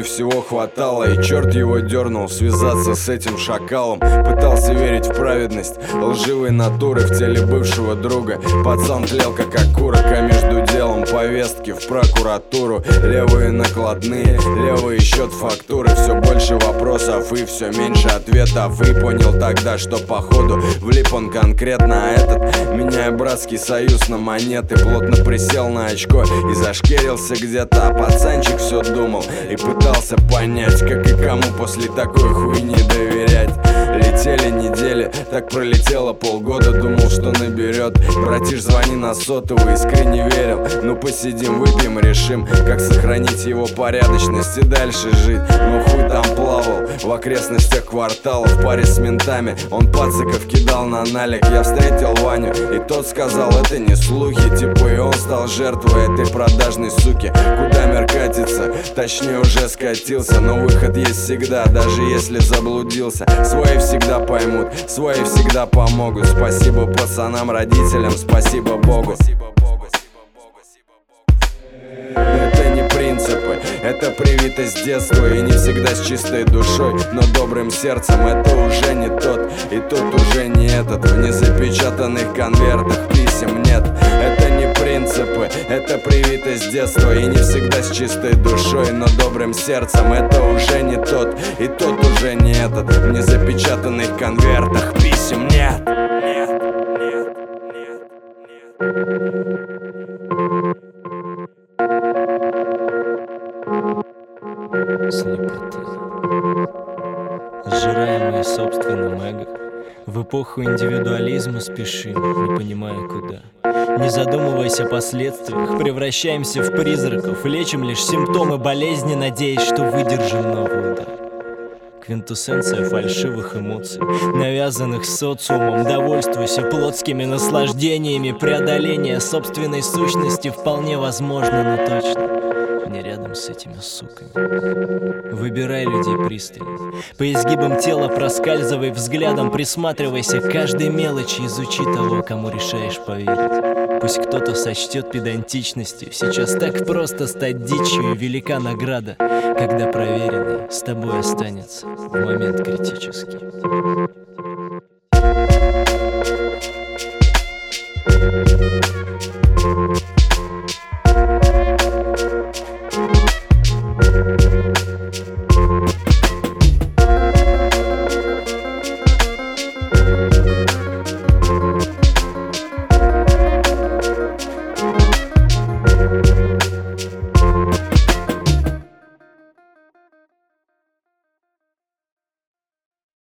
вроде всего хватало, и черт его дернул связаться с этим шакалом. Пытался верить в праведность лживой натуры в теле бывшего друга. Пацан тлел как окурок, а между делом повестки в прокуратуру. Левые накладные, левый счет фактуры. Все больше вопросов и все меньше ответов. И понял тогда, что походу влип он конкретно. А этот, меняя братский союз на монеты, плотно присел на очко и зашкерился где-то. А пацанчик все думал и пытался понять, как и кому после такой хуйни доверять. Летели недели, так пролетело полгода. Думал, что наберет. Братиш, звони на сотовый, искренне верил. Ну посидим, выпьем, решим, как сохранить его порядочность и дальше жить. Ну хуй там плавал в окрестностях квартала в паре с ментами. Он пациков кидал на налик. Я встретил Ваню, и тот сказал, это не слухи. Типа и он стал жертвой этой продажной суки. Куда мир катится, точнее уже скатился. Но выход есть всегда, даже если заблудился. Свои всегда поймут, свои всегда помогут. Спасибо пацанам, родителям, спасибо Богу. Это не принципы, это привитость с детства. И не всегда с чистой душой, но добрым сердцем. Это уже не тот, и тот уже не этот. В незапечатанных конвертах писем нет. Это не принципы, это привитость с детства. И не всегда с чистой душой, но добрым сердцем. Это уже не тот, и тот уже не этот. В незапечатанных конвертах писем нет. Слепоты, сжираемые собственным эго. В эпоху индивидуализма спешим, не понимая куда. Не задумываясь о последствиях, превращаемся в призраков. Лечим лишь симптомы болезни, надеясь, что выдержим новый удар. Квинтэссенция фальшивых эмоций, навязанных социумом. Довольствуйся плотскими наслаждениями. Преодоление собственной сущности вполне возможно, но точно не рядом с этими суками. Выбирай людей пристально. По изгибам тела проскальзывай взглядом. Присматривайся к каждой мелочи. Изучи того, кому решаешь поверить. Пусть кто-то сочтет педантичностью. Сейчас так просто стать дичью, и велика награда, когда проверенный с тобой останется в момент критический.